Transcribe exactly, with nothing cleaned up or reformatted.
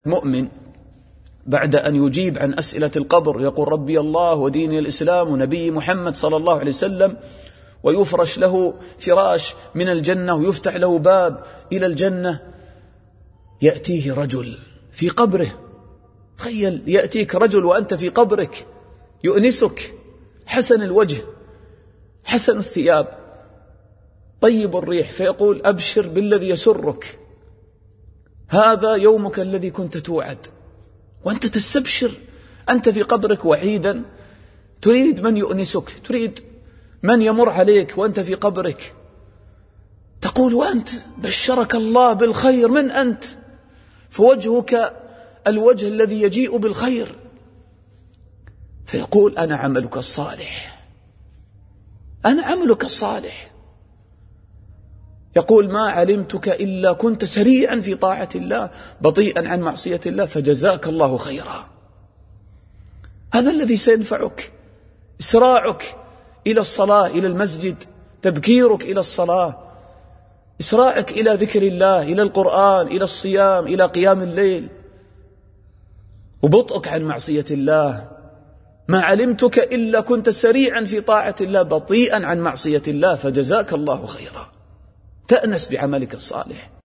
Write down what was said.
المؤمن بعد أن يجيب عن أسئلة القبر يقول ربي الله وديني الإسلام ونبي محمد صلى الله عليه وسلم، ويفرش له فراش من الجنة ويفتح له باب إلى الجنة، يأتيه رجل في قبره. تخيل يأتيك رجل وأنت في قبرك يؤنسك، حسن الوجه حسن الثياب طيب الريح، فيقول أبشر بالذي يسرك، هذا يومك الذي كنت توعد. وأنت تستبشر، أنت في قبرك وحيدا، تريد من يؤنسك، تريد من يمر عليك وأنت في قبرك، تقول وأنت بشرك الله بالخير، من أنت؟ فوجهك الوجه الذي يجيء بالخير، فيقول أنا عملك الصالح، أنا عملك الصالح. يقول ما علمتك إلا كنت سريعا في طاعة الله بطيئا عن معصية الله فجزاك الله خيرا. هذا الذي سينفعك، إسراعك إلى الصلاة، إلى المسجد، تبكيرك إلى الصلاة، إسراعك إلى ذكر الله، إلى القرآن، إلى الصيام، إلى قيام الليل، وبطئك عن معصية الله. ما علمتك إلا كنت سريعا في طاعة الله بطيئا عن معصية الله فجزاك الله خيرا. تأنس بعملك الصالح.